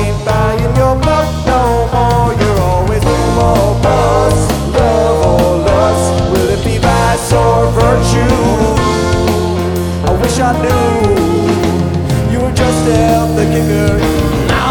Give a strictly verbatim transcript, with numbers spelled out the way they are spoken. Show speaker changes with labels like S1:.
S1: ain't buying your love no more. You're always room or bust, love or lust. Will it be vice or virtue? I wish I knew. You were just out the kicker.